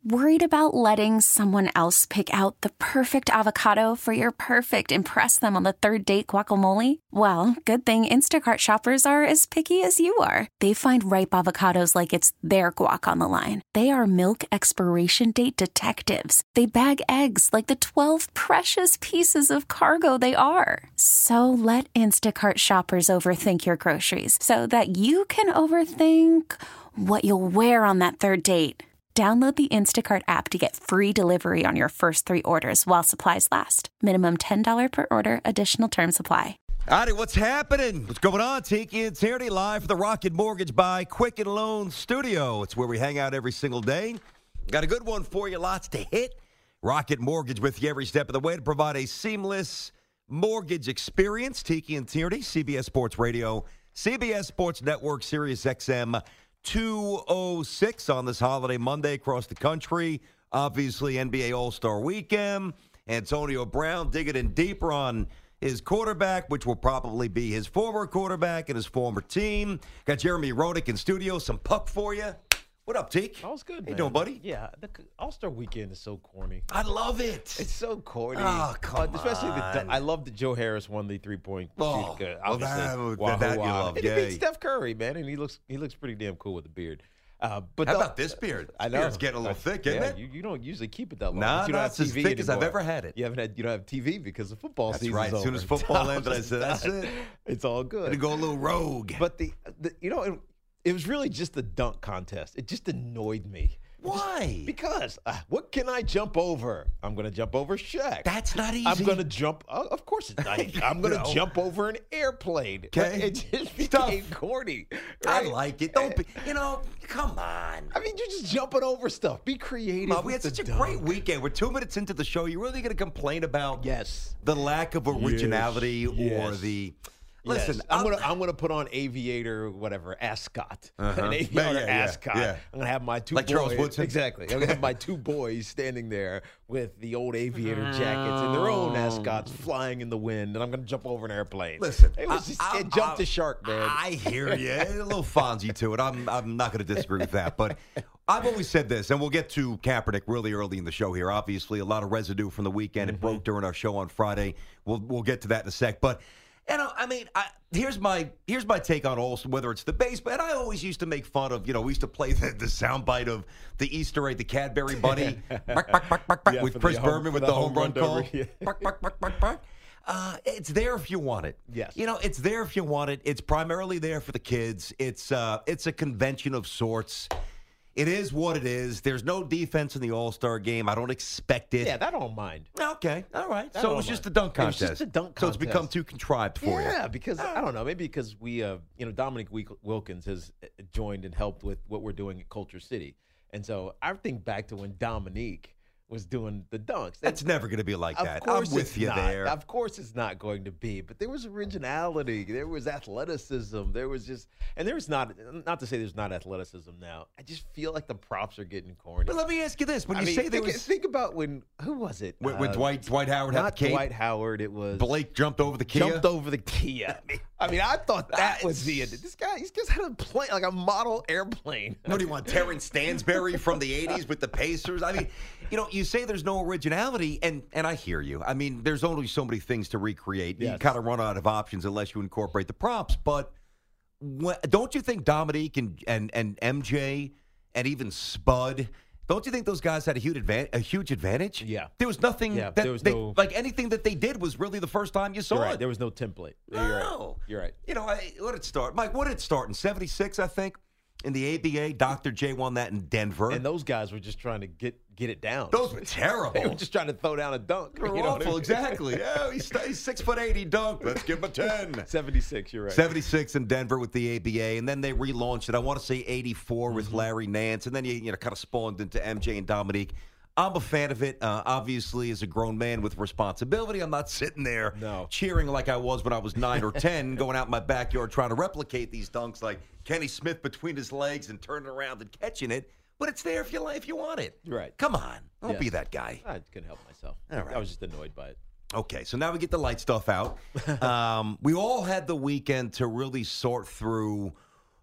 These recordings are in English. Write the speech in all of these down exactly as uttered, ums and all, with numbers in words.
Worried about letting someone else pick out the perfect avocado for your perfect impress them on the third date guacamole? Well, good thing Instacart shoppers are as picky as you are. They find ripe avocados like it's their guac on the line. They are milk expiration date detectives. They bag eggs like the twelve precious pieces of cargo they are. So let Instacart shoppers overthink your groceries so that you can overthink what you'll wear on that third date. Download the Instacart app to get free delivery on your first three orders while supplies last. Minimum ten dollars per order. Additional terms apply. Howdy, what's happening? What's going on? Tiki and Tierney live from the Rocket Mortgage by Quicken Loan Studio. It's where we hang out every single day. Got a good one for you. Lots to hit. Rocket Mortgage with you every step of the way to provide a seamless mortgage experience. Tiki and Tierney, C B S Sports Radio, C B S Sports Network, Sirius X M two oh six on this holiday Monday across the country. Obviously, N B A All-Star Weekend. Antonio Brown digging in deeper on his quarterback, which will probably be his former quarterback and his former team. Got Jeremy Rodick in studio. Some puck for you. What up, Teak? That was good, man. How you doing, buddy? Yeah, the All-Star Weekend is so corny. I love it. It's so corny. Oh, come uh, especially on. The, I love that Joe Harris won the three-point Oh, shooting. well, that- Wahoo, that you wah. love, And yay. he beat Steph Curry, man, and he looks he looks pretty damn cool with the beard. Uh, but How the- about this beard? I This know beard's getting a little thick, isn't yeah, it? You, you don't usually keep it that long. Nah, but you don't nah, have it's as T V thick as I've anymore. ever had it. You haven't had you don't have T V because the football That's season's right. As over. soon as football So ended, I it's said, that's done. it. It's all good. Gonna go a little rogue. But the, the you know, it, it was really just the dunk contest. It just annoyed me. Why? Because uh, what can I jump over? I'm going to jump over Shaq. That's not easy. I'm going to jump. Uh, of course, it's not easy. I'm going to No. jump over an airplane. Okay. It just Stuff. became corny. I right? like it. Don't be, you know, come on. I mean, you're just jumping over stuff. Be creative. Mom, we with had the such a dunk. great weekend. We're two minutes into the show. You're really going to complain about Yes. the lack of originality Yes. or Yes. the. Yes. Listen, I'm I'll- gonna I'm gonna put on aviator whatever ascot Uh-huh. an aviator Yeah, yeah, ascot. yeah. I'm gonna have my two Like boys Charles Woodson? exactly. I'm gonna have my two boys standing there with the old aviator jackets and their own ascots flying in the wind, and I'm gonna jump over an airplane. Listen, it was I- just, I- it jumped I- the shark, man. I hear you. A little Fonzie to it. I'm I'm not going to disagree with that. But I've always said this, and we'll get to Kaepernick really early in the show here. Obviously, a lot of residue from the weekend. It broke during our show on Friday. We'll we'll get to that in a sec. But and I, I mean, I, here's my here's my take on all, whether it's the baseball. And I always used to make fun of, you know, we used to play the, the soundbite of the Easter egg, the Cadbury Bunny, bark, bark, bark, bark, bark, Yeah, with for Chris the home- Berman for with the the home home run run call. derby, yeah. Bark, bark, bark, bark, bark. Uh, it's there if you want it. Yes. You know, it's there if you want it. It's primarily there for the kids. It's uh, it's a convention of sorts. It is what it is. There's no defense in the All-Star game. I don't expect it. yeah, that I don't mind. Okay. All right. That So I it was don't just a mind. dunk It was contest. just a dunk So it's become contest. too contrived for you. Yeah, because I don't know, maybe because we, uh, you know, Dominic Wil- Wilkins has uh, joined and helped with what we're doing at Culture City, and so I think back to when Dominique was doing the dunks. That's never going to be like Of that. course I'm with it's you not. there. Of course it's not going to be, but there was originality, there was athleticism, there was just, and there's not, not to say there's not athleticism now. I just feel like the props are getting corny. But let me ask you this: When I you mean, say there think, was think about when, who was it? when, when Uh, Dwight Dwight Howard had not the cape, Dwight Howard, it was Blake jumped over the Kia. jumped over the Kia. I mean, I thought that was the end. This guy, he's just had a plane, like a model airplane. What do you want, Terrence Stansberry from the eighties with the Pacers? I mean, you know, you say there's no originality, and and I hear you. I mean, there's only so many things to recreate. You Yes. kind of run out of options unless you incorporate the props. But when, don't you think Dominique and, and, and M J and even Spud, don't you think those guys had a huge advantage? A huge advantage? Yeah. There was nothing Yeah, that there was they, no- like anything that they did was really the first time you saw You're right. it. There was no template. No. You're right. You're right. You know, I, what did it start? Mike, what did it start in seventy-six, I think? In the A B A, Doctor J won that in Denver. And those guys were just trying to get get it down. Those were terrible. They were just trying to throw down a dunk. They were You know what I awful, mean? exactly. Yeah, he's, he's six foot eight. He dunked. Let's give him a ten. seventy-six, you're right. seventy-six in Denver with the A B A, and then they relaunched it. I want to say eighty-four with Mm-hmm. Larry Nance, and then you you know kind of spawned into M J and Dominique. I'm a fan of it. Uh, obviously, as a grown man with responsibility, I'm not sitting there No. cheering like I was when I was nine or ten, going out in my backyard trying to replicate these dunks like Kenny Smith between his legs and turning around and catching it. But it's there if you if you want it. You're right. Come on, don't Yes. be that guy. I couldn't help myself. All right. I was just annoyed by it. Okay, so now we get the light stuff out. Um, we all had the weekend to really sort through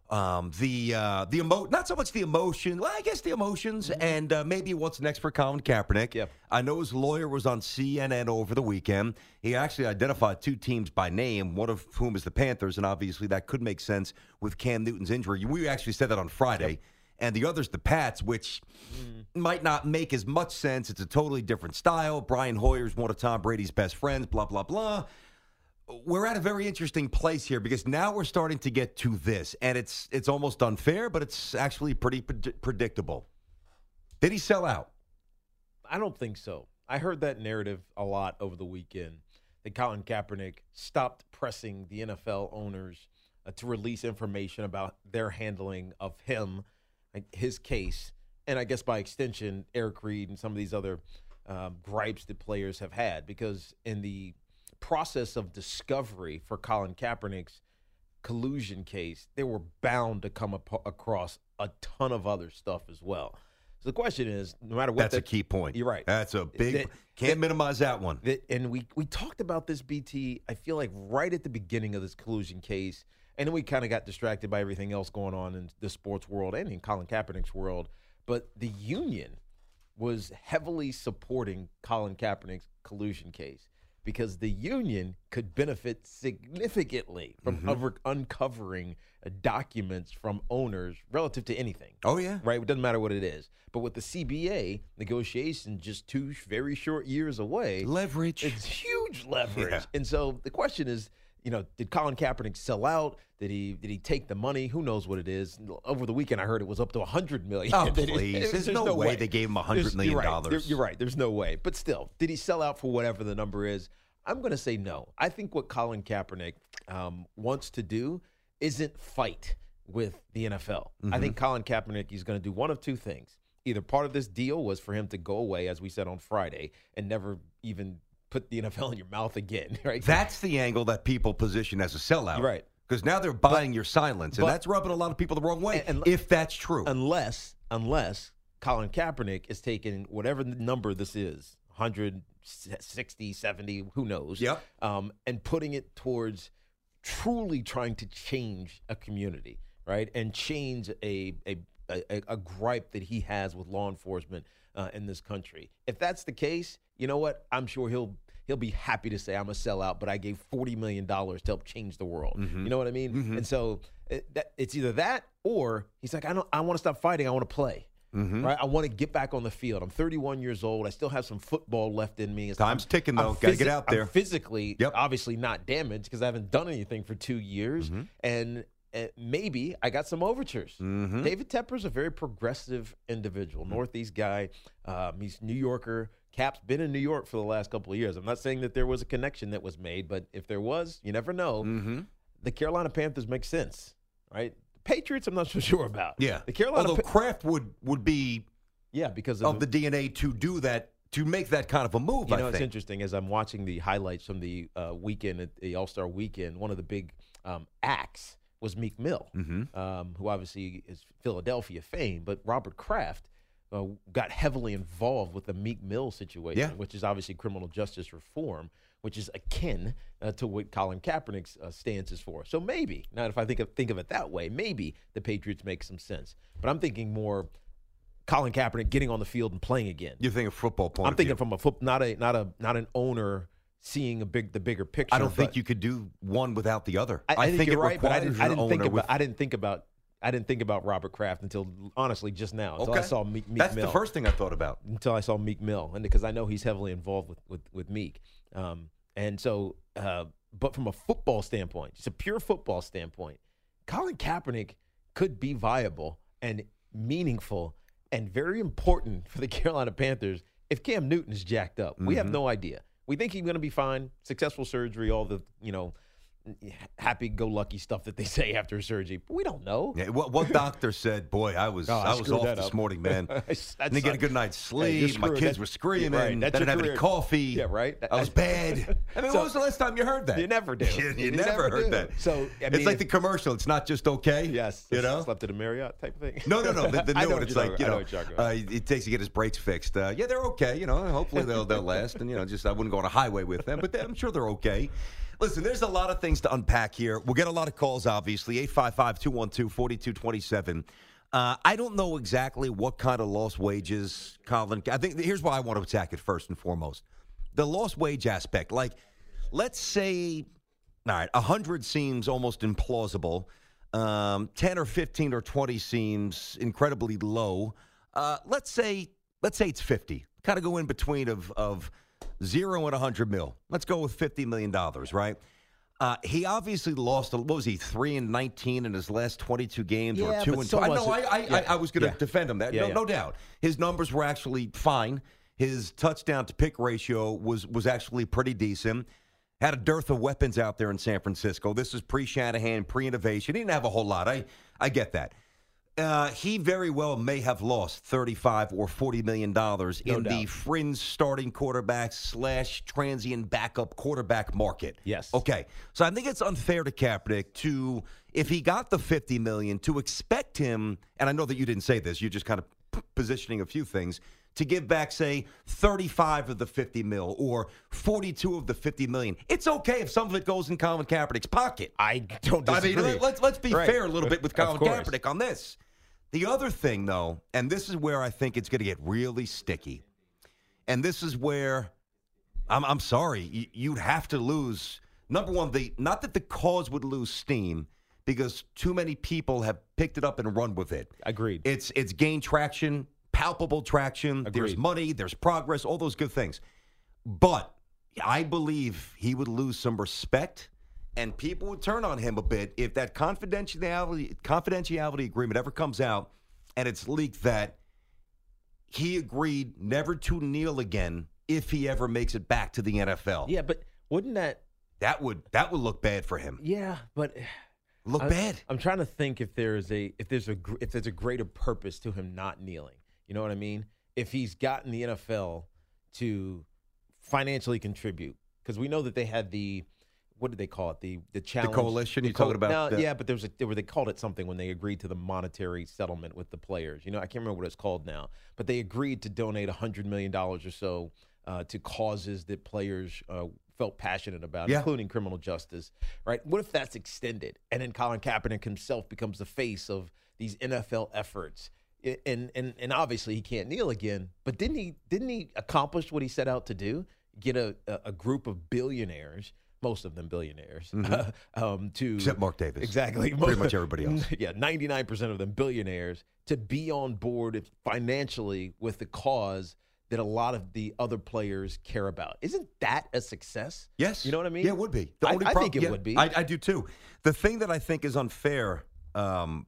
Um, the uh, the emo not so much the emotion, well, I guess the emotions, Mm-hmm. and uh, maybe what's next for Colin Kaepernick. Yep. I know his lawyer was on C N N over the weekend. He actually identified two teams by name, one of whom is the Panthers, and obviously that could make sense with Cam Newton's injury. We actually said that on Friday. Yep. And the other's the Pats, which mm. might not make as much sense. It's a totally different style. Brian Hoyer's one of Tom Brady's best friends, blah, blah, blah. We're at a very interesting place here because now we're starting to get to this, and it's it's almost unfair, but it's actually pretty pred- predictable. Did he sell out? I don't think so. I heard that narrative a lot over the weekend that Colin Kaepernick stopped pressing the N F L owners uh, to release information about their handling of him, like his case, and I guess by extension, Eric Reid and some of these other um, gripes that players have had, because in the process of discovery for Colin Kaepernick's collusion case, they were bound to come ap- across a ton of other stuff as well. So the question is, no matter what, That's that, a key point. You're right. That's a big. That- can't that- minimize that one. that, and we we talked about this, B T. I feel like right at the beginning of this collusion case, and then we kind of got distracted by everything else going on in the sports world and in Colin Kaepernick's world. But the union was heavily supporting Colin Kaepernick's collusion case, because the union could benefit significantly from Mm-hmm. over- uncovering uh, documents from owners relative to anything. Oh, yeah. Right? It doesn't matter what it is. But with the C B A negotiation just two sh- very short years away, Leverage. it's huge leverage. Yeah. And so the question is, you know, did Colin Kaepernick sell out? Did he did he take the money? Who knows what it is? Over the weekend, I heard it was up to one hundred million dollars. Oh, That it- please. There's no way they gave him one hundred There's- million you're right. dollars. There- You're right. There's no way. But still, did he sell out for whatever the number is? I'm going to say no. I think what Colin Kaepernick um, wants to do isn't fight with the N F L. Mm-hmm. I think Colin Kaepernick is going to do one of two things. Either part of this deal was for him to go away, as we said on Friday, and never even put the N F L in your mouth again, right? That's the angle that people position as a sellout. You're right. Because now they're buying your silence, and but- that's rubbing a lot of people the wrong way, And- and- if that's true. Unless, unless Colin Kaepernick is taking whatever the number this is, one hundred sixty, seventy, who knows, Yep. um, and putting it towards truly trying to change a community, right? And change a a, a, a gripe that he has with law enforcement uh, in this country. If that's the case, you know what? I'm sure he'll he'll be happy to say I'm a sellout, but I gave forty million dollars to help change the world. Mm-hmm. You know what I mean? Mhm. And so it, that, it's either that, or he's like, I don't, I want to stop fighting. I want to play. Mhm. Right? I want to get back on the field. I'm thirty-one years old. I still have some football left in me. It's- Time's I'm- ticking, I'm though. Gotta get out there. I'm physically, Yep. obviously not damaged because I haven't done anything for two years. Mm-hmm. And uh, maybe I got some overtures. Mhm. David Tepper's a very progressive individual, Mm-hmm. Northeast guy. Um, he's New Yorker. Cap's been in New York for the last couple of years. I'm not saying that there was a connection that was made, but if there was, you never know. Mm-hmm. The Carolina Panthers make sense, right? The Patriots, I'm not so sure about. Yeah. The Carolina Although Pa- Kraft would, would be yeah, because of the D N A to do that, to make that kind of a move, You I know, it's think. interesting as I'm watching the highlights from the uh, weekend, at the All-Star weekend, one of the big um, acts was Meek Mill, Mhm. um, who obviously is Philadelphia fame, but Robert Kraft uh, got heavily involved with the Meek Mill situation, Yeah. which is obviously criminal justice reform, which is akin uh, to what Colin Kaepernick's uh, stance is for. So maybe, now if I think of, think of it that way, maybe the Patriots make some sense. But I'm thinking more Colin Kaepernick getting on the field and playing again. You think of football point I'm of thinking view. from a foot, not a not a not an owner seeing a big the bigger picture. I don't think but you could do one without the other. I, I think, you're it right, but I requires didn't, I an didn't think owner about with- I didn't think about I didn't think about Robert Kraft until honestly just now until I Okay. saw Meek, Meek That's Mill. the first thing I thought about. Until I saw Meek Mill, and because I know he's heavily involved with with, with Meek, um, and so uh, but from a football standpoint, just a pure football standpoint, Colin Kaepernick could be viable and meaningful and very important for the Carolina Panthers if Cam Newton is jacked up. We have Mhm. no idea. We think he's going to be fine, successful surgery, all the, you know, happy-go-lucky stuff that they say after surgery. But we don't know. Yeah, what, what doctor said, boy, I was Oh, I I was screwed off that this up. morning, man. That's Didn't get a good night's sleep. My screwed. kids That- were screaming. right, that's I didn't your have any career. coffee. Yeah, right. I was bad. I mean, So- when was the last time you heard that? You never do. You, you never, heard do. that. So I it's mean, like if- the commercial. It's not just okay. yes, you know. slept at a Marriott type thing. No, no, no. The, the I new know one. what It's you're like talking you about. I know, know what you're talking uh, about. it takes to get his brakes fixed. Uh, yeah, they're okay. You know, hopefully they'll they'll last. And you know, just I wouldn't go on a highway with them, but they, I'm sure they're okay. Listen, there's a lot of things to unpack here. We'll get a lot of calls, obviously. eight five five, two one two, four two two seven. Uh, I don't know exactly what kind of lost wages, Colin. I think here's why I want to attack it first and foremost. The lost wage aspect. Like, let's say, all right, one hundred seems almost implausible. Um, ten or fifteen or twenty seems incredibly low. Uh, let's say let's say it's fifty. Kind of go in between of, of zero and one hundred mil. Let's go with fifty million dollars, right? Uh, he obviously lost, what was he, three and nineteen in his last twenty-two games, yeah, or two and so two. I know, I, I, yeah. I, I was going to yeah. defend him. That yeah, no, yeah. no doubt. His numbers were actually fine. His touchdown to pick ratio was was actually pretty decent. Had a dearth of weapons out there in San Francisco. This is pre-Shanahan, pre-innovation. He didn't have a whole lot. I, I get that. Uh, he very well may have lost thirty-five or forty million dollars No in doubt. the fringe starting quarterback slash transient backup quarterback market. Yes. Okay. So I think it's unfair to Kaepernick to, if he got the fifty million dollars, to expect him, and I know that you didn't say this, you're just kind of p- positioning a few things, to give back, say, thirty-five of the fifty mil or forty-two of the fifty million. It's okay if some of it goes in Colin Kaepernick's pocket. I don't disagree. I mean, let- let's let's be Right. fair a little bit with Of Colin course. Kaepernick on this. The other thing, though, and this is where I think it's going to get really sticky, and this is where I'm I'm sorry, y- you'd have to lose. Number one, the not that the cause would lose steam, because too many people have picked it up and run with it. Agreed. It's it's gained traction, palpable traction. There's Agreed. money, there's progress, all those good things. But I believe he would lose some respect, and people would turn on him a bit if that confidentiality confidentiality agreement ever comes out and it's leaked that he agreed never to kneel again if he ever makes it back to the N F L. Yeah, but wouldn't that? That would that would look bad for him. Yeah, but Look I, bad. I'm trying to think if there's a if there's a gr- if there's a greater purpose to him not kneeling. You know what I mean? If he's gotten the N F L to financially contribute, because we know that they had the what did they call it? The the challenge. coalition the you're talking about? No, The- yeah, but there was a, there were, they called it something when they agreed to the monetary settlement with the players. You know, I can't remember what it's called now, but they agreed to donate one hundred million dollars or so uh, to causes that players uh, felt passionate about, Yeah. including criminal justice. Right? What if that's extended, and then Colin Kaepernick himself becomes the face of these N F L efforts? I- And and and obviously he can't kneel again. But didn't he didn't he accomplish what he set out to do? Get a a, a group of billionaires. Most of them billionaires, um, to Except Mark Davis. exactly, Pretty much everybody else. Yeah, ninety-nine percent of them billionaires to be on board financially with the cause that a lot of the other players care about. Isn't that a success? Yes. You know what I mean? Yeah, it would be. I- I prob- think it yeah, would be. I, I do too. The thing that I think is unfair um,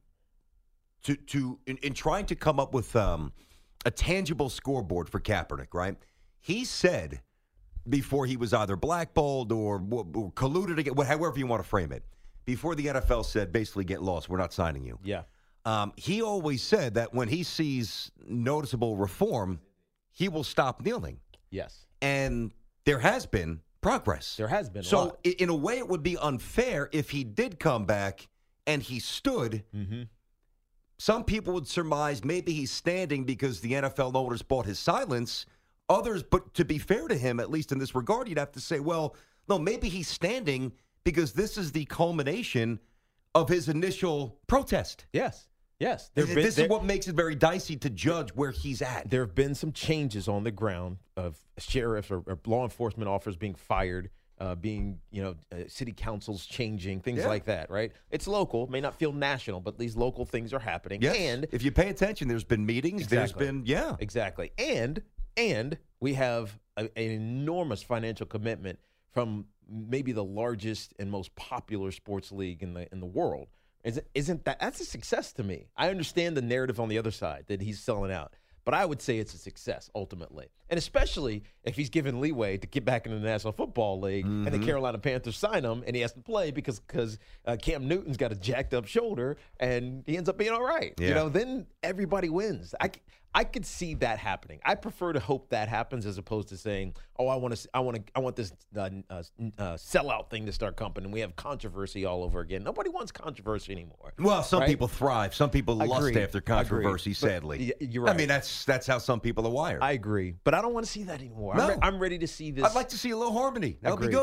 to to in, in trying to come up with um, a tangible scoreboard for Kaepernick, right? He said before he was either blackballed or, or colluded again, however you want to frame it, before the N F L said basically get lost, we're not signing you. Yeah. Um, he always said that when he sees noticeable reform, he will stop kneeling. Yes. And there has been progress. There has been a So lot. i- in a way, it would be unfair if he did come back and he stood. Mm-hmm. Some people would surmise maybe he's standing because the N F L owners bought his silence. Others, but to be fair to him, at least in this regard, you'd have to say, well, no, maybe he's standing because this is the culmination of his initial protest. Yes. Yes. This, There've been- this there- is what makes it very dicey to judge where he's at. There have been some changes on the ground of sheriffs or, or law enforcement officers being fired, uh, being, you know, uh, city councils changing, things Yeah. like that, right? It's local, may not feel national, but these local things are happening. Yes. And if you pay attention, there's been meetings. There's Exactly. been, yeah. exactly. And and we have a, an enormous financial commitment from maybe the largest and most popular sports league in the in the world. Isn't, isn't that that's a success to me? I understand the narrative on the other side that he's selling out, but I would say it's a success ultimately, and especially if he's given leeway to get back into the National Football League Mm-hmm. and the Carolina Panthers sign him, and he has to play because because uh, Cam Newton's got a jacked up shoulder, and he ends up being all right. Yeah. You know, then everybody wins. I. c- I could see that happening. I prefer to hope that happens as opposed to saying, "Oh, I want to, I want to, I want this uh, uh, uh, sellout thing to start coming." And we have controversy all over again. Nobody wants controversy anymore. Well, some right? people thrive. Some people lust Agreed. after controversy, Agreed. sadly. But y- you're I right. mean, that's that's how some people are wired. I agree, but I don't want to see that anymore. No. I'm, re- I'm ready to see this. I'd like to see a little harmony. That would be Agreed. good.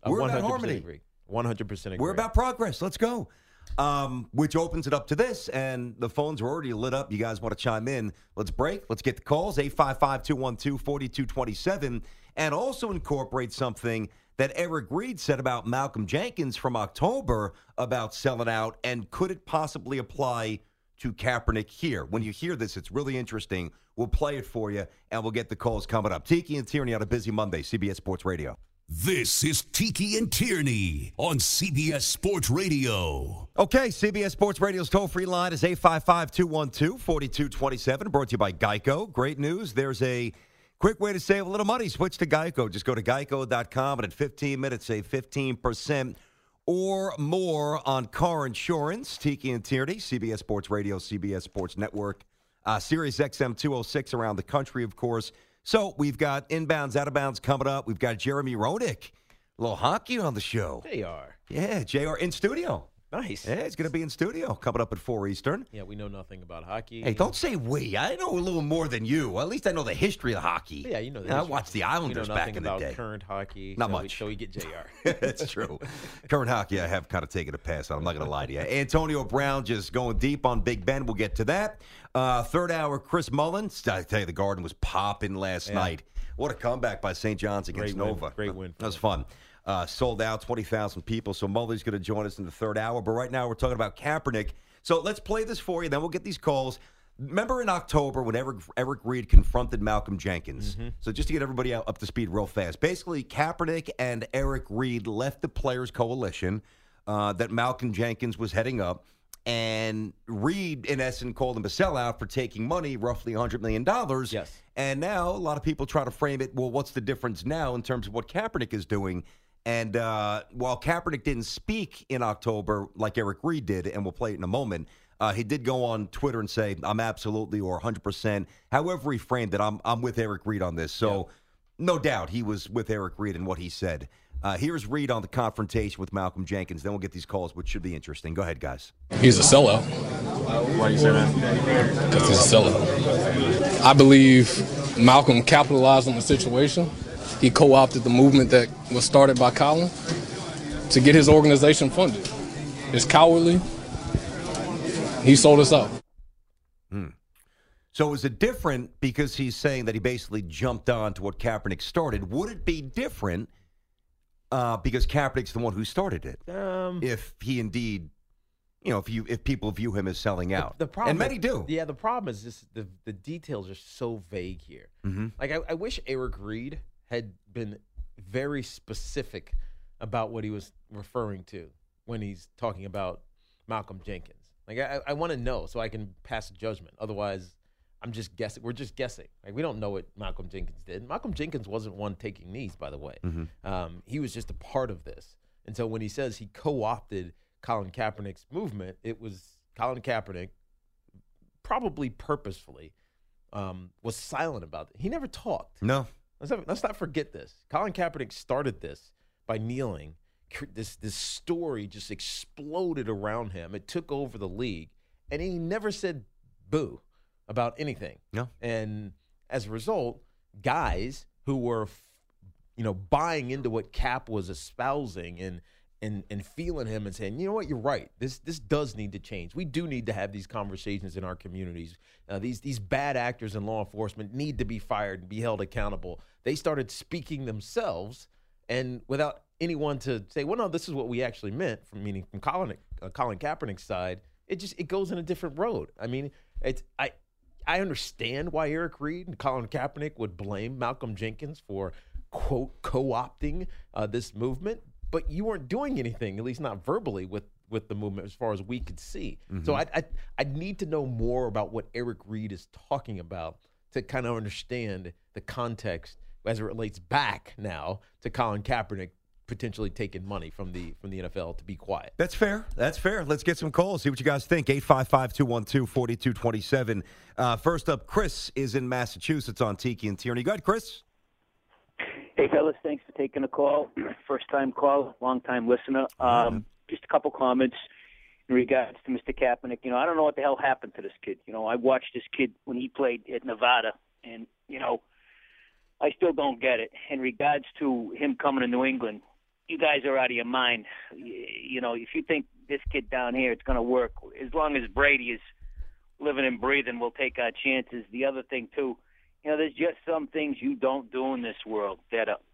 We're one about hundred percent harmony. agree. one hundred percent agree. We're about progress. Let's go. Um, which opens it up to this, and the phones are already lit up. You guys want to chime in? Let's break. Let's get the calls, eight five five, two one two, four two two seven, and also incorporate something that Eric Reid said about Malcolm Jenkins from October about selling out, and could it possibly apply to Kaepernick here? When you hear this, it's really interesting. We'll play it for you, and we'll get the calls coming up. Tiki and Tierney on a busy Monday, C B S Sports Radio. This is Tiki and Tierney on C B S Sports Radio. Okay, C B S Sports Radio's toll-free line is eight five five, two one two, four two two seven, brought to you by Geico. Great news. There's a quick way to save a little money. Switch to Geico. Just go to geico dot com, and in fifteen minutes, save fifteen percent or more on car insurance. Tiki and Tierney, C B S Sports Radio, C B S Sports Network, uh, Sirius X M two oh six around the country, of course. So we've got inbounds, out of bounds coming up. We've got Jeremy Roenick, a little hockey on the show. They are. Yeah, J R in studio. Nice. Yeah, he's going to be in studio coming up at four Eastern. Yeah, we know nothing about hockey. Hey, don't say we. I know a little more than you. Well, at least I know the history of hockey. Yeah, you know. The I history. watched the We Islanders know back nothing in the about day. current hockey. Not so much. We, so we get J R. That's true. Current hockey, I have kind of taken a pass on. I'm not going to lie to you. Antonio Brown just going deep on Big Ben. We'll get to that. Uh, third hour, Chris Mullins. I tell you, the Garden was popping last Yeah. night. What a comeback by Saint John's against Great win. Nova. Great win for That was them. fun. Uh, sold out, twenty thousand people. So Muller's going to join us in the third hour. But right now we're talking about Kaepernick. So let's play this for you, then we'll get these calls. Remember in October when Eric, Eric Reid confronted Malcolm Jenkins? Mm-hmm. So just to get everybody out, up to speed real fast. Basically, Kaepernick and Eric Reid left the Players Coalition uh, that Malcolm Jenkins was heading up. And Reid, in essence, called him a sellout for taking money, roughly one hundred million dollars. Yes. And now a lot of people try to frame it, well, what's the difference now in terms of what Kaepernick is doing? And uh, while Kaepernick didn't speak in October like Eric Reid did, and we'll play it in a moment, uh, he did go on Twitter and say, I'm absolutely or one hundred percent, however he framed it, I'm, I'm with Eric Reid on this. So yeah. No doubt he was with Eric Reid in what he said. Uh, here's Reid on the confrontation with Malcolm Jenkins. Then we'll get these calls, which should be interesting. Go ahead, guys. He's a sellout. Why you say that? Because he's a sellout. I believe Malcolm capitalized on the situation. He co-opted the movement that was started by Colin to get his organization funded. It's cowardly. He sold us out. Hmm. So is it different because he's saying that he basically jumped on to what Kaepernick started? Would it be different uh, because Kaepernick's the one who started it? Um, if he indeed, you know, if you if people view him as selling out, the problem, and many do. Yeah, the problem is this: the the details are so vague here. Mm-hmm. Like I, I wish Eric Reid had been very specific about what he was referring to when he's talking about Malcolm Jenkins. Like I, I want to know so I can pass a judgment. Otherwise, I'm just guessing. We're just guessing. Like we don't know what Malcolm Jenkins did. Malcolm Jenkins wasn't one taking knees, by the way. Mm-hmm. Um, he was just a part of this. And so when he says he co-opted Colin Kaepernick's movement, it was Colin Kaepernick, probably purposefully, um, was silent about it. He never talked. No. Let's not, let's not forget this. Colin Kaepernick started this by kneeling. This this story just exploded around him. It took over the league, and he never said boo about anything. No. And as a result, guys who were, you know, buying into what Cap was espousing and and and feeling him and saying, you know what, you're right. This this does need to change. We do need to have these conversations in our communities. Uh, these these bad actors in law enforcement need to be fired and be held accountable. They started speaking themselves, and without anyone to say, well, no, this is what we actually meant, from meaning from Colin uh, Colin Kaepernick's side, it just it goes in a different road. I mean, it's I I understand why Eric Reid and Colin Kaepernick would blame Malcolm Jenkins for quote co-opting uh, this movement, but you weren't doing anything, at least not verbally, with with the movement as far as we could see. Mm-hmm. So I I I need to know more about what Eric Reid is talking about to kind of understand the context as it relates back now to Colin Kaepernick potentially taking money from the from the N F L to be quiet. That's fair. That's fair. Let's get some calls. See what you guys think. eight five five, two one two, four two two seven. Uh, first up, Chris is in Massachusetts on Tiki and Tierney. Go ahead, Chris. Hey, fellas. Thanks for taking the call. First-time call, long-time listener. Um, just a couple comments in regards to Mister Kaepernick. You know, I don't know what the hell happened to this kid. You know, I watched this kid when he played at Nevada, and, you know, I still don't get it. In regards to him coming to New England, you guys are out of your mind. You know, if you think this kid down here, it's going to work, as long as Brady is living and breathing, we'll take our chances. The other thing, too, you know, there's just some things you don't do in this world that are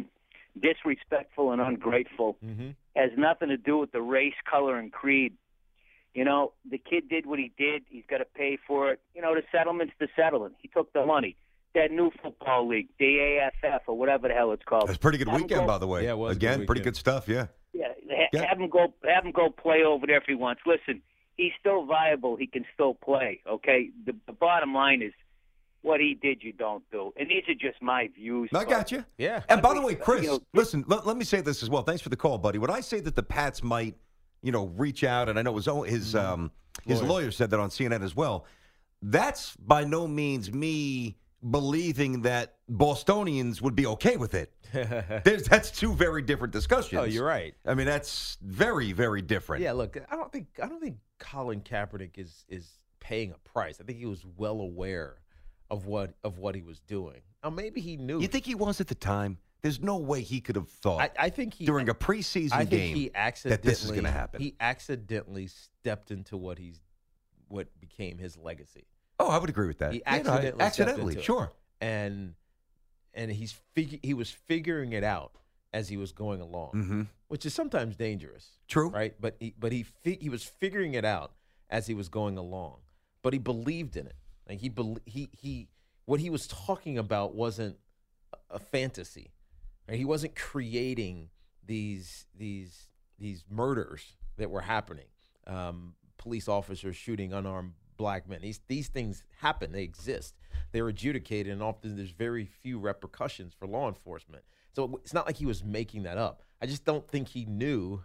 disrespectful and ungrateful. Mm-hmm. Has nothing to do with the race, color, and creed. You know, the kid did what he did. He's got to pay for it. You know, the settlement's the settlement. He took the money. That new football league, the A F F or whatever the hell it's called. That's a pretty good have weekend, go, by the way. Yeah, it was a Again, good pretty weekend. good stuff, yeah. Yeah, ha- Yeah. have him go. Have him go play over there if he wants. Listen, he's still viable. He can still play. Okay. The, the bottom line is, what he did, you don't do. And these are just my views. I but- got you. Yeah. And by the way, Chris, You know- listen, let, let me say this as well. Thanks for the call, buddy. When I say that the Pats might, you know, reach out, and I know his own, his um his Lawyer. lawyer said that on C N N as well. That's by no means me believing that Bostonians would be okay with it. There's, that's two very different discussions. Oh, you're right. I mean, that's very, very different. Yeah, look, I don't think I don't think Colin Kaepernick is is paying a price. I think he was well aware of what of what he was doing. Now maybe he knew. You think he was at the time? There's no way he could have thought I, I think he during a preseason I think game he accidentally that this is going to happen. He accidentally stepped into what he's what became his legacy. Oh, I would agree with that. He Yeah, no, I- accidentally, stepped accidentally, into it. sure. and and he's fig- he was figuring it out as he was going along, Mm-hmm. which is sometimes dangerous. True. Right? But he but he fi- he was figuring it out as he was going along. But he believed in it. Like he bel he he what he was talking about wasn't a fantasy. Right? He wasn't creating these these these murders that were happening. Um, police officers shooting unarmed black men. These these things happen. They exist. They're adjudicated, and often there's very few repercussions for law enforcement. So it's not like he was making that up. I just don't think he knew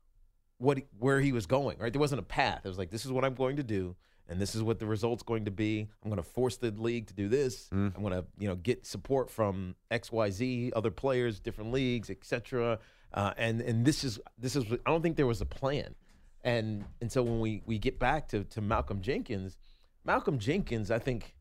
what he- where he was going. Right? There wasn't a path. It was like, this is what I'm going to do, and this is what the result's going to be. I'm going to force the league to do this. Mm. I'm going to, you know, get support from X Y Z, other players, different leagues, et cetera. Uh, and and this is this is. I don't think there was a plan. And and so when we, we get back to, to Malcolm Jenkins, Malcolm Jenkins, I think,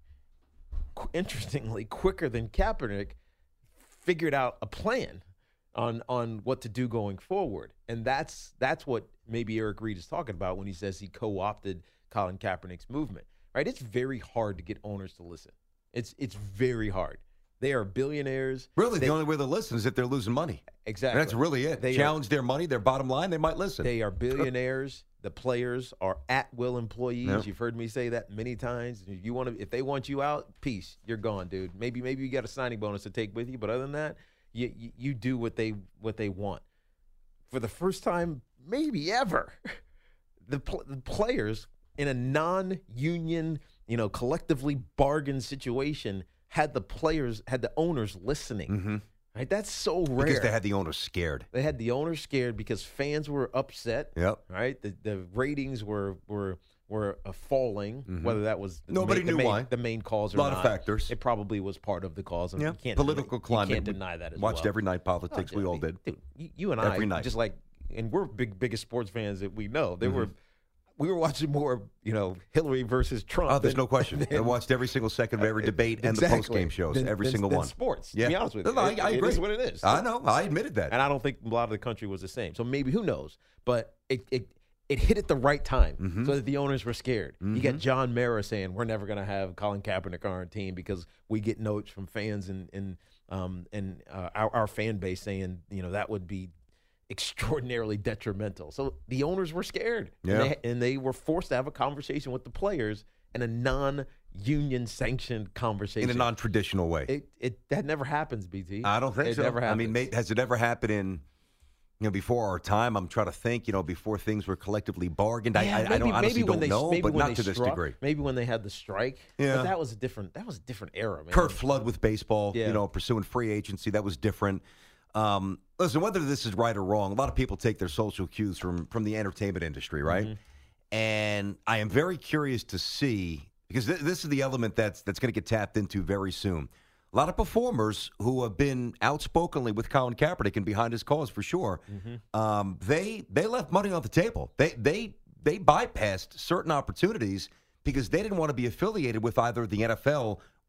qu- interestingly, quicker than Kaepernick, figured out a plan on on what to do going forward. And that's that's what maybe Eric Reed is talking about when he says he co-opted Colin Kaepernick's movement. Right? It's very hard to get owners to listen. It's it's very hard. They are billionaires. Really, They- the only way they'll listen is if they're losing money. Exactly. And that's really it. They are- Challenge their money, their bottom line, they might listen. They are billionaires. The players are at-will employees. Yep. You've heard me say that many times. If you want to, if they want you out, peace. You're gone, dude. Maybe, maybe you got a signing bonus to take with you, but other than that, you you, you do what they what they want. For the first time, maybe ever, the, pl- the players in a non-union, you know, collectively bargained situation had the players, had the owners listening. Mm-hmm. Right? That's so rare. Because they had the owners scared. They had the owners scared because fans were upset. Yep. Right. The the ratings were were were uh, falling. Mhm. Whether that was the Nobody main, the knew main, why. the main cause or A lot not. of factors. It probably was part of the cause. And Yeah. you can't Political deny, climate. You can't deny that as Watched well. every night politics. Oh, we I all mean, did. Dude, you, you and Every I night. just like, and we're big biggest sports fans that we know. They Mhm. were. We were watching more, you know, Hillary versus Trump. Oh, there's than- no question. I than- watched every single second of every debate and the Exactly. post-game shows, Than- every than- single than one. sports, Yeah. to be honest with you. No, I, It- I it agree. is what it is. I know. I admitted that. And I don't think a lot of the country was the same. So maybe, who knows? But it it, it hit at the right time Mhm. so that the owners were scared. You Mhm. got John Mara saying, we're never going to have Colin Kaepernick on our team because we get notes from fans and and, um, and uh, our, our fan base saying, you know, that would be extraordinarily detrimental. So the owners were scared. Yeah. And they, and they were forced to have a conversation with the players in a non-union sanctioned conversation. In a non-traditional way. It, it that never happens, B T. I don't think it so. Never happens. I mean, mate, has it ever happened in, you know, before our time? I'm trying to think, you know, before things were collectively bargained. Yeah, I, I, maybe, I don't honestly maybe when don't they, know, maybe but when not they to this struck, degree. Maybe when they had the strike. Yeah. But that was a different. That was a different era, man. Kurt Flood with baseball, Yeah. you know, pursuing free agency, that was different. Um, listen, whether this is right or wrong, a lot of people take their social cues from from the entertainment industry, right? Mm-hmm. And I am very curious to see, because th- this is the element that's that's going to get tapped into very soon. A lot of performers who have been outspokenly with Colin Kaepernick and behind his cause for sure, Mm-hmm. um, they they left money on the table. They they they bypassed certain opportunities because they didn't want to be affiliated with either the N F L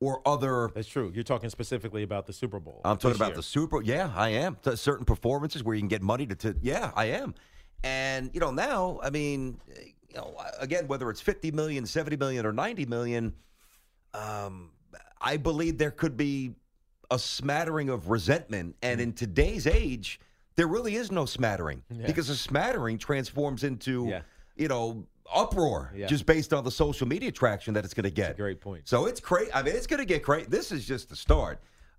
or other. That's true. You're talking specifically about the Super Bowl. I'm talking this about year. the Super Bowl. Yeah, I am. To certain performances where you can get money to, to. Yeah, I am. And, you know, now, I mean, you know, again, whether it's fifty million, seventy million, or ninety million, um, I believe there could be a smattering of resentment. And in today's age, there really is no smattering Yeah. because a smattering transforms into, Yeah. you know, uproar Yeah. just based on the social media traction that it's going to get. That's a great point. So it's crazy. I mean, it's going to get crazy. This is just the start.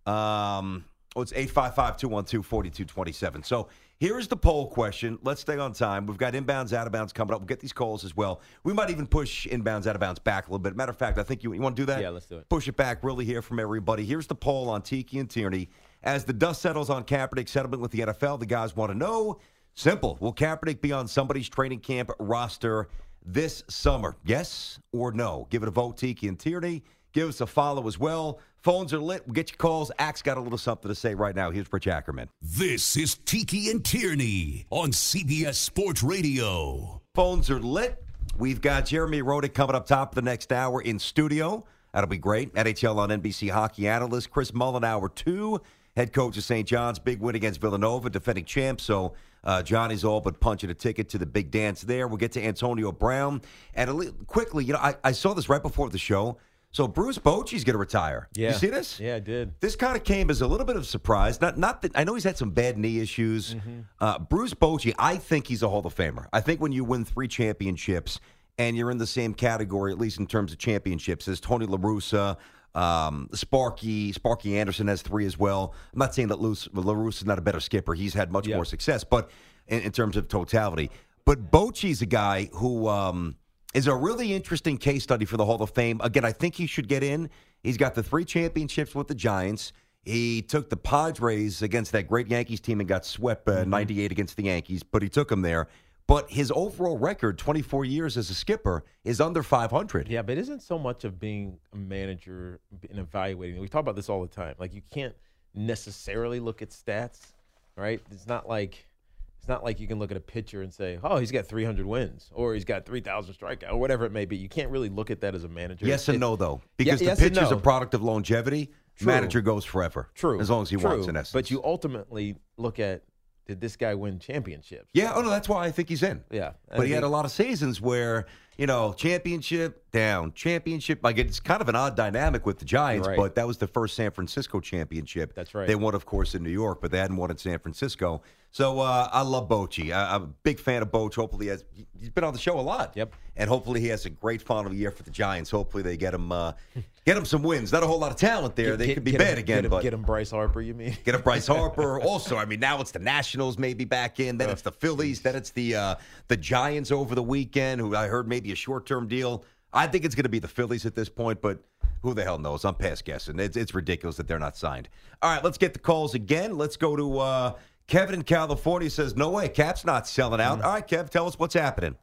Um, oh, it's eight five five, two one two, four two two seven. So here's the poll question. Let's stay on time. We've got inbounds, out of bounds coming up. We'll get these calls as well. We might even push inbounds, out of bounds back a little bit. Matter of fact, I think you, you want to do that? Yeah, let's do it. Push it back, really hear from everybody. Here's the poll on Tiki and Tierney. As the dust settles on Kaepernick's settlement with the N F L, the guys want to know, simple, will Kaepernick be on somebody's training camp roster this summer? Yes or no? Give it a vote, Tiki and Tierney. Give us a follow as well. Phones are lit. We'll get your calls. Axe got a little something to say right now. Here's Rich Ackerman. This is Tiki and Tierney on C B S Sports Radio. Phones are lit. We've got Jeremy Rodick coming up top of the next hour in studio. That'll be great. N H L on N B C hockey analyst Chris Mullen, hour two. Head coach of Saint John's, big win against Villanova, defending champs. So uh, Johnny's all but punching a ticket to the big dance there. We'll get to Antonio Brown. And a li- quickly, you know, I, I saw this right before the show. So Bruce Bochy's going to retire. Yeah. You see this? Yeah, I did. This kind of came as a little bit of surprise. Not, not that I know he's had some bad knee issues. Mm-hmm. Uh, Bruce Bochy, I think he's a Hall of Famer. I think when you win three championships and you're in the same category, at least in terms of championships, as Tony La Russa, um, Sparky, Sparky Anderson has three as well. I'm not saying that La Russa is not a better skipper. He's had much Yeah. more success, but in, in terms of totality. But Bochy's a guy who um, is a really interesting case study for the Hall of Fame. Again, I think he should get in. He's got the three championships with the Giants. He took the Padres against that great Yankees team and got swept uh, Mm-hmm. ninety-eight against the Yankees, but he took them there. But his overall record, twenty-four years as a skipper, is under five hundred. Yeah, but isn't so much of being a manager and evaluating? We talk about this all the time. Like, you can't necessarily look at stats, right? It's not like it's not like you can look at a pitcher and say, "Oh, he's got three hundred wins," or "He's got three thousand strikeouts," or whatever it may be. You can't really look at that as a manager. Yes and It- no, though, because yes the and pitcher's no. a product of longevity. True. Manager goes forever. True, as long as he true. wants, in essence. But you ultimately look at, did this guy win championships? Yeah, oh no, that's why I think he's in. Yeah, But he had a think- lot of seasons where, you know, championship, down, championship. Like, it's kind of an odd dynamic with the Giants, Right. but that was the first San Francisco championship. That's right. They won, of course, in New York, but they hadn't won in San Francisco. So uh, I love Bochy. I, I'm a big fan of Boch. Hopefully, he has, he's been on the show a lot. Yep. And hopefully he has a great final year for the Giants. Hopefully they get him uh, get him some wins. Not a whole lot of talent there. Get- they get- could be get bad him- again, Get him, but get him Bryce Harper, you mean? get a Bryce Harper. Also, I mean, now it's the Nationals maybe back in. Then it's the Phillies. Then it's the uh, the Giants over the weekend, who I heard maybe a short-term deal. I think it's going to be the Phillies at this point, but who the hell knows? I'm past guessing. It's, it's ridiculous that they're not signed. All right, let's get the calls again. Let's go to uh, Kevin in California. Says, no way, Cap's not selling out. Mm-hmm. All right, Kev, tell us what's happening.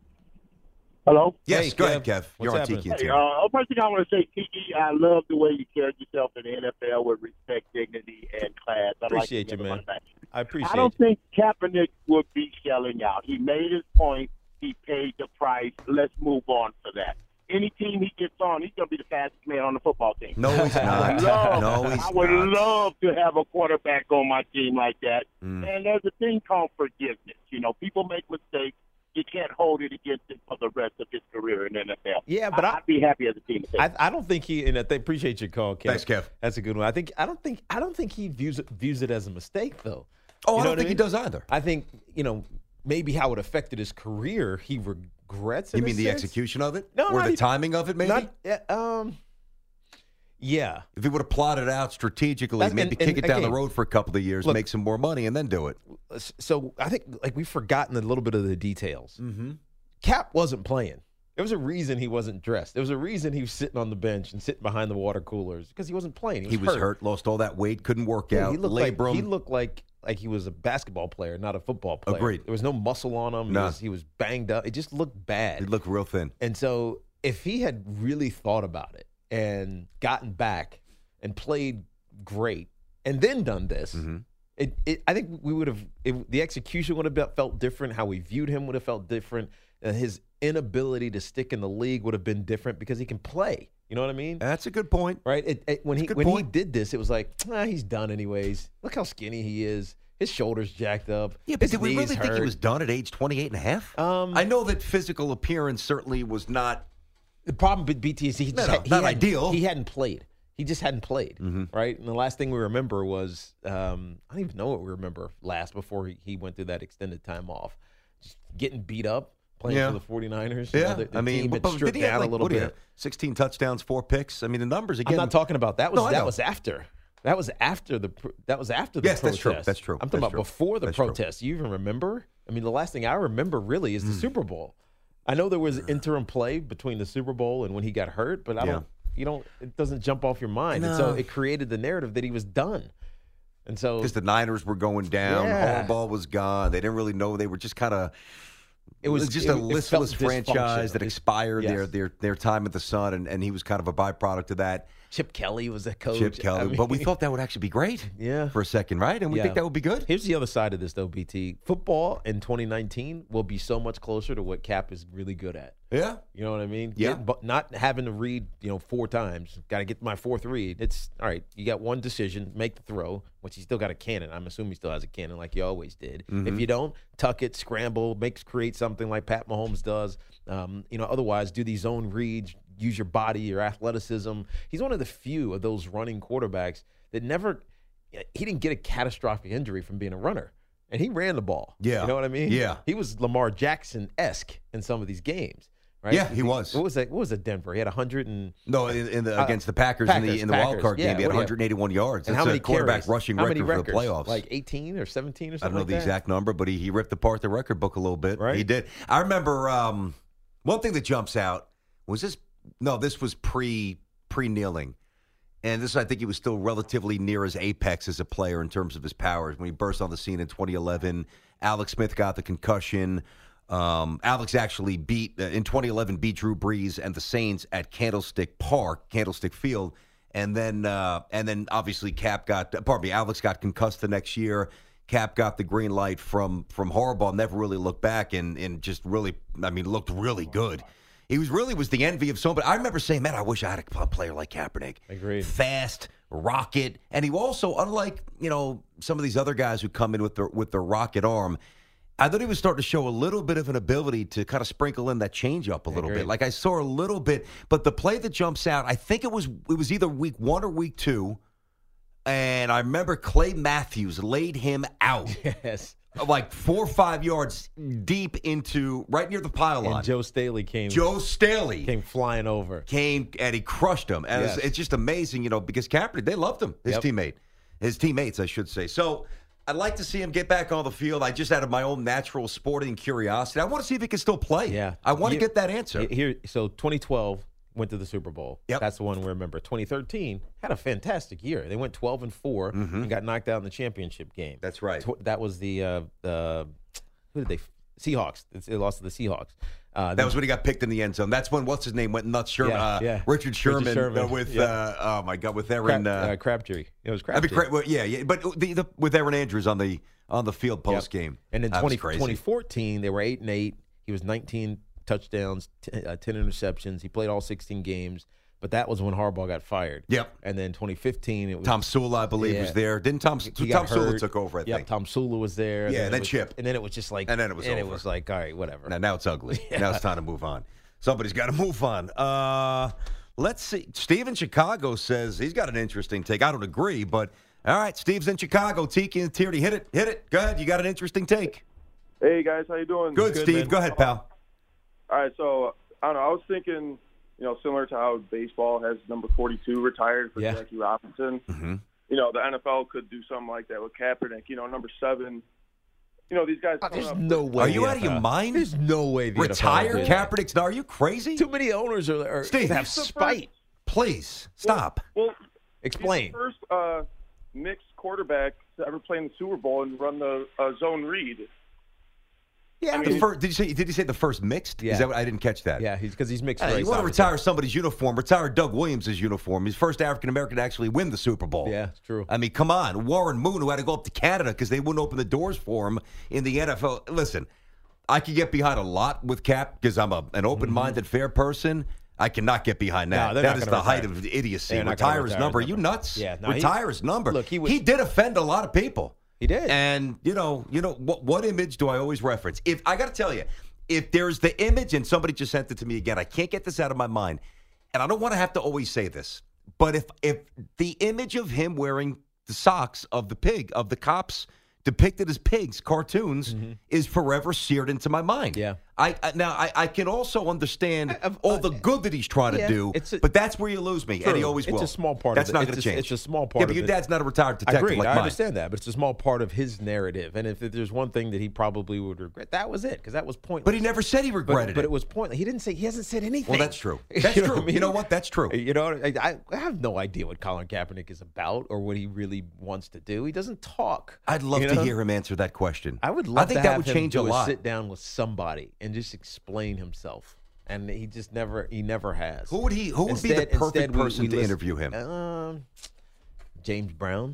Hello? Yes, Hey, go Kev. ahead, Kev. What's You're on happening? Tiki and Hey, Tierney. uh, first thing I want to say, Tiki, I love the way you carry yourself in the N F L with respect, dignity, and class. I Appreciate like you, man. Back. I appreciate I don't you. think Kaepernick would be selling out. He made his point. He paid the price. Let's move on for that. Any team he gets on, he's going to be the fastest man on the football team. No, he's I not. would love, no, he's I would not. love to have a quarterback on my team like that. Mm. And there's a thing called forgiveness. You know, people make mistakes. You can't hold it against him for the rest of his career in the N F L. Yeah, but I- I'd be happy as a team. to take I, I don't think he, and I th- appreciate your call, Kev. Thanks, Kev. That's a good one. I think I don't think I don't think he views it views it as a mistake though. Oh, You I know don't what think he mean? does either. I think you know maybe how it affected his career. He regrets. You in a mean the sense. execution of it? No, Or not the even- timing of it, maybe? Not, yeah, um, yeah. If he would have plotted out strategically, That's- maybe and- kick and it down the again, road for a couple of years, look- make some more money, and then do it. So I think like we've forgotten a little bit of the details. Mm-hmm. Cap wasn't playing. There was a reason he wasn't dressed. There was a reason he was sitting on the bench and sitting behind the water coolers because he wasn't playing. He was, He was hurt. lost all that weight, couldn't work Yeah, out. he looked like labrum. he looked like like he was a basketball player, not a football player. Agreed. There was no muscle on him. No. He, was, he was banged up. It just looked bad. He looked real thin. And so if he had really thought about it and gotten back and played great and then done this, Mm-hmm. it, it, I think we would have it, the execution would have been- felt different. How we viewed him would have felt different. Uh, his inability to stick in the league would have been different because he can play. You know what I mean? That's a good point. Right? It, it, when he good when he point. did this, it was like, ah, he's done anyways. Look how skinny he is. His shoulders jacked up. Yeah, but His did we knees really think he hurt. was done at age twenty-eight and a half? Um, I know that physical appearance certainly was not. The problem with B T is he No, just no, had, he not hadn't- ideal. He hadn't played. He just hadn't played, right? And the last thing we remember was um, I don't even know what we remember last before he, he went through that extended time off. Just getting beat up, playing Yeah. for the 49ers. You Yeah, know, the, the I mean, team had but, but stripped did he have down like, a little what did he bit. have? sixteen touchdowns, four picks. I mean, the numbers again. I'm not talking about that. Was No, I that know. was after. That was after the pr- that was after the Yes, that's protest. true. That's true. I'm talking That's about true. before the That's true. protest. You even remember? I mean, the last thing I remember really is the Hmm. Super Bowl. I know there was interim play between the Super Bowl and when he got hurt, but I Yeah. don't. You don't. It doesn't jump off your mind, and so No. it created the narrative that he was done. And so Because the Niners were going down, Yeah. Harbaugh was gone. They didn't really know. They were just kind of. It was- just it- a it listless felt franchise that dysfunctional. expired their, Yes. their their time at the Sun, and, and he was kind of a byproduct of that. Chip Kelly was a coach. Chip Kelly, I mean, but we thought that would actually be great. Yeah. for a second, right? And we Yeah. think that would be good. Here's the other side of this, though, B T. Football in twenty nineteen will be so much closer to what Cap is really good at. Yeah, You know what I mean? Yeah. Get- but not having to read, you know, four times. Got to get my fourth read. It's all right. You got one decision, make the throw, which he still got a cannon. I'm assuming he still has a cannon like he always did. Mm-hmm. If you don't, tuck it, scramble, make create something like Pat Mahomes does. Um, you know, otherwise do these zone reads, use your body, your athleticism. He's one of the few of those running quarterbacks that never. He didn't get a catastrophic injury from being a runner. And he ran the ball. Yeah. You know what I mean? Yeah. He was Lamar Jackson-esque in some of these games. Right? Yeah, he was. What was that? What was it? Denver. He had one hundred and no, in, in the Uh, against the Packers, in the Packers, in the wild Packers. card Yeah, game, he had what do you one have? hundred eighty-one yards. and That's how many a quarterback carries? rushing how many record for records? the playoffs. Like eighteen or seventeen or I something. don't know like the that? exact number, but he, he ripped apart the record book a little bit. Right. He did. I remember um, one thing that jumps out was this. No, this was pre pre kneeling, and this I think he was still relatively near his apex as a player in terms of his powers when he burst on the scene in twenty eleven. Alex Smith got the concussion. Um, Alex actually beat uh, in twenty eleven beat Drew Brees and the Saints at Candlestick Park, Candlestick Field, and then uh, and then obviously Cap got pardon me, Alex got concussed the next year. Cap got the green light from from Harbaugh. Never really looked back and and just really, I mean, looked really good. He was really was the envy of somebody. I remember saying, "Man, I wish I had a player like Kaepernick. Agreed. Fast, rocket, and he also, unlike you know some of these other guys who come in with their with their rocket arm." I thought he was starting to show a little bit of an ability to kind of sprinkle in that changeup a little Agreed. bit. Like I saw a little bit, but the play that jumps out, I think it was it was either week one or week two, and I remember Clay Matthews laid him out Yes. like four or five yards deep into right near the pylon. And Joe Staley came. Joe Staley came flying over. came and he crushed him. And Yes. it's, it's just amazing, you know, because Kaepernick, they loved him, his Yep. teammate, his teammates, I should say. So I'd like to see him get back on the field. I just out of my own natural sporting curiosity, I want to see if he can still play. Yeah. I want to You- get that answer. Here, so twenty twelve went to the Super Bowl. Yep. That's the one we remember. twenty thirteen had a fantastic year. They went twelve and four and got knocked out in the championship game. Mm-hmm. That's right. Tw- that was the uh, the who did they Seahawks? They lost to the Seahawks. Uh, That was when he got picked in the end zone. That's when what's his name went nuts. Sherman, Yeah, uh, yeah. Richard Sherman, Richard Sherman. uh, with Yeah. uh, oh my god, with Crab, Aaron. uh, Uh, Crabtree. It was I Crabtree. mean, cra- well, yeah, yeah, but the, the, with Aaron Andrews on the on the field Yep. post game, And then That twenty, was crazy. twenty fourteen, they were eight and eight. He was nineteen touchdowns, t- uh, ten interceptions. He played all sixteen games. But that was when Harbaugh got fired. Yep. And then twenty fifteen, it was Tom Sula, I believe, Yeah. was there. Didn't Tom? he Tom got Sula hurt. took over, I Yep, think. Tom Sula was there. Yeah, it and then was- Chip. And then it was just like, And then it was and over. it was like, all right, whatever. Now, now it's ugly. Now it's time to move on. Somebody's got to move on. Uh, let's see. Steve in Chicago says he's got an interesting take. I don't agree, but all right, Steve's in Chicago. Tiki and Tierney, hit it, hit it. Go ahead. You got an interesting take. Hey guys, how you doing? Good, Good, Steve. man. Go ahead, pal. All right, so I don't know. I was thinking, you know, similar to how baseball has number forty-two retired for Yeah. Jackie Robinson. Mm-hmm. You know, the N F L could do something like that with Kaepernick. You know, number seven. You know, these guys. There's coming up- no way. Are you the out of your N F L mind? There's no way the N F L Retire would do that. Kaepernick's. Are you crazy? Too many owners are, are Steve. have He's the spite. Please stop. Well, Explain. he's the first uh, mixed quarterback to ever play in the Super Bowl and run the uh, zone read. Yeah, The fir- did you say? Did you say the first mixed? Yeah. Is that what, I didn't catch that. yeah, he's because he's mixed Hey, race. you want to obviously. retire somebody's uniform? Retire Doug Williams' uniform. He's the first African American to actually win the Super Bowl. Yeah, it's true. I mean, come on. Warren Moon, who had to go up to Canada because they wouldn't open the doors for him in the N F L. Listen, I could get behind a lot with Cap because I'm a, an open-minded, Mm-hmm. fair person. I cannot get behind that. No, they're that not is gonna the height retire. of idiocy. They're not gonna Retire his retire number. his You number. nuts? Yeah, no, retire he- his number. Look, he was- he did offend a lot of people. He did. And, you know, you know what, what image do I always reference? If I got to tell you, if there's the image, and somebody just sent it to me again, I can't get this out of my mind, and I don't want to have to always say this, but if if the image of him wearing the socks of the pig, of the cops depicted as pigs, cartoons, mm-hmm. is forever seared into my mind. Yeah. I, I Now, I, I can also understand I, all the good that he's trying yeah, to do, a, but that's where you lose me, true. and he always it's will. It's a small part that's of it. That's not going to change. It's a small part yeah, of but your it. dad's not a retired detective I agree. like I mine. understand that, but it's a small part of his narrative. And if, if there's one thing that he probably would regret, that was it, because that was pointless. But he never said he regretted but, it. But it was pointless. He didn't say, he hasn't said anything. Well, that's true. That's you true. Know I mean? You know what? That's true. You know, I, I have no idea what Colin Kaepernick is about or what he really wants to do. He doesn't talk. I'd love you to know? hear him answer that question. I would love I think to that have would him change do a lot. sit down with somebody and just explain himself. And he just never, he never has. Who would he? Who would instead, be the perfect instead we- person we to listen- interview him? Um, James Brown.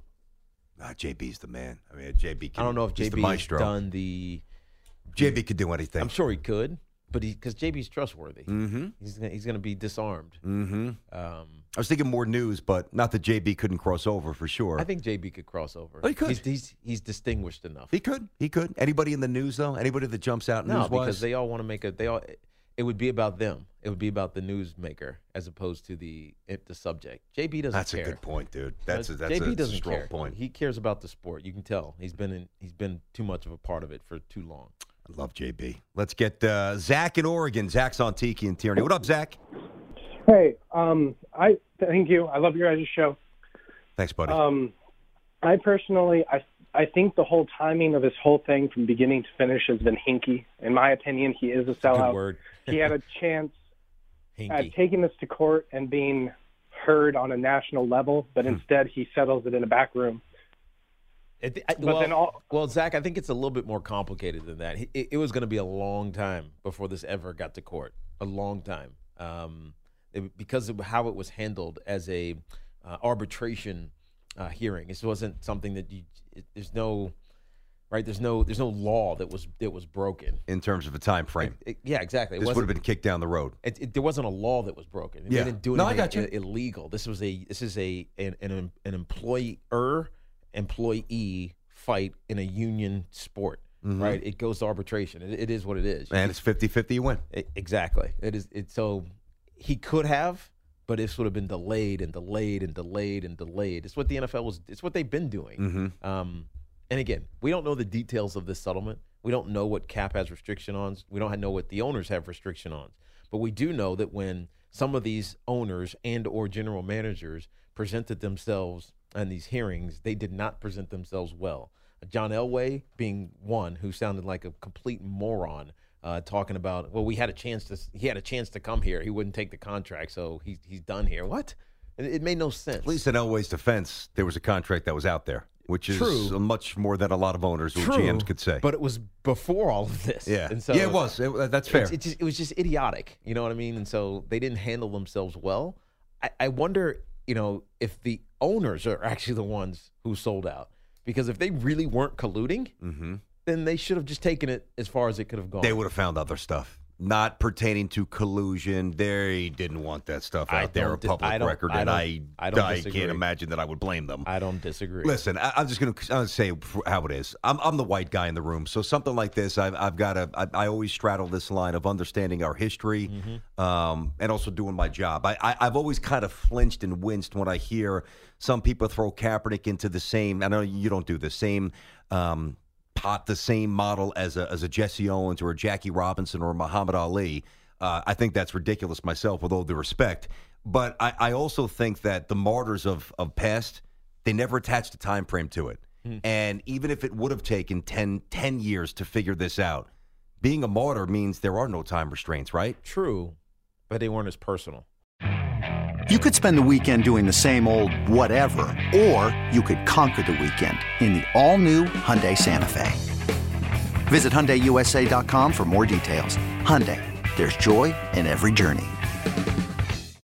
Ah, J B's the man. I mean, J B. Can, I don't know if he's J the B has maestro. done the. J B could do anything. I'm sure he could, but he because J B's trustworthy. Mm-hmm. He's gonna, he's going to be disarmed. Mm-hmm. Um, I was thinking more news, but not that J B couldn't cross over for sure. I think J B could cross over. Oh, he could. He's, he's he's distinguished enough. He could. He could. Anybody in the news though? Anybody that jumps out No, news-wise? because they all want to make a. They all. It would be about them. It would be about the newsmaker as opposed to the it, the subject. J B doesn't That's care. a good point, dude. That's a, that's J B a, doesn't strong care. point. He cares about the sport. You can tell he's been in. He's been too much of a part of it for too long. I love J B. Let's get uh, Zach in Oregon. Zach's on Tiki and Tierney. What up, Zach? Hey, um, I thank you. I love your guys' show. Thanks, buddy. Um, I personally, I I think the whole timing of this whole thing from beginning to finish has been hinky. In my opinion, he is a sellout. Good word. He had a chance Hinky. at taking this to court and being heard on a national level, but Hmm. instead he settles it in a back room. It, I, But well, then all- well, Zach, I think it's a little bit more complicated than that. It, it was going to be a long time before this ever got to court. A long time, um, it, because of how it was handled as a uh, arbitration uh, hearing. This wasn't something that you. It, there's no, right? There's no. There's no law that was that was broken. In terms of a time frame, It- it- yeah, exactly. It this would wasn't- have been kicked down the road. It, it, there wasn't a law that was broken. Yeah. They didn't do No, I anything got you. i- illegal. This was a this is a an an, an employer employee fight in a union sport. Mhm. Right? It goes to arbitration. It, it is what it is. And it's fifty-fifty, you win. It- exactly. It is. It so he could have, but this would have been delayed and delayed and delayed and delayed. It's what the N F L was. It's what they've been doing. Mm-hmm. Um, and again, we don't know the details of this settlement. We don't know what Cap has restriction on. We don't know what the owners have restriction on. But we do know that when some of these owners and or general managers presented themselves on these hearings, they did not present themselves well. John Elway being one who sounded like a complete moron, uh, talking about, well, we had a chance to. He had a chance to come here. He wouldn't take the contract, so he's he's done here. What? It, it made no sense. At least in Elway's defense, there was a contract that was out there, which is True. much more than a lot of owners or True, G Ms could say. But it was before all of this. yeah, and so yeah, it was. It, that's fair. It, it, just, it was just idiotic. You know what I mean? And so they didn't handle themselves well. I, I wonder, you know, if the owners are actually the ones who sold out. Because if they really weren't colluding, mm-hmm. then they should have just taken it as far as it could have gone. They would have found other stuff. Not pertaining to collusion. They didn't want that stuff I out there, a don't di- public I don't- record, I and don't- I, I don't I disagree. can't imagine that I would blame them. I don't disagree. Listen, I, I'm just going to say how it is. I'm, I'm the white guy in the room, so something like this, I've, I've got to. I, I always straddle this line of understanding our history, Mm-hmm. um, and also doing my job. I, I, I've always kind of flinched and winced when I hear some people throw Kaepernick into the same. I know you don't do the same. Um, pot the same model as a as a Jesse Owens or a Jackie Robinson or a Muhammad Ali. Uh, I think that's ridiculous myself, with all due respect. But I, I also think that the martyrs of, of past, they never attached a time frame to it. Hmm. And even if it would have taken ten, ten years to figure this out, being a martyr means there are no time restraints, right? True, but they weren't as personal. You could spend the weekend doing the same old whatever, or you could conquer the weekend in the all-new Hyundai Santa Fe. Visit Hyundai U S A dot com for more details. Hyundai, there's joy in every journey.